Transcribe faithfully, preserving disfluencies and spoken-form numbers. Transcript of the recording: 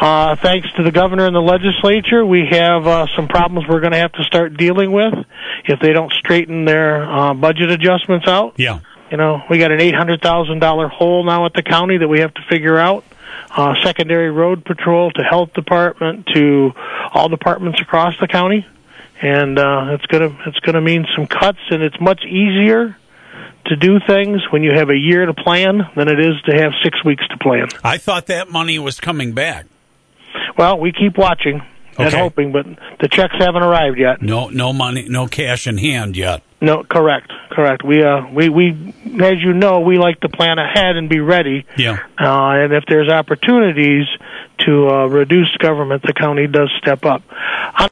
Uh, thanks to the governor and the legislature, we have uh, some problems we're going to have to start dealing with if they don't straighten their uh, budget adjustments out. Yeah. You know, we got an eight hundred thousand dollars hole now at the county that we have to figure out. Uh, secondary road patrol to health department to all departments across the county. And uh, it's going to it's going to mean some cuts, and it's much easier to do things when you have a year to plan than it is to have six weeks to plan. I thought that money was coming back. Well, we keep watching and Okay. hoping, but the checks haven't arrived yet. No, no money, no cash in hand yet. No, correct, correct. We, uh, we, we, as you know, we like to plan ahead and be ready. Yeah. Uh, and if there's opportunities to uh, reduce government, the county does step up.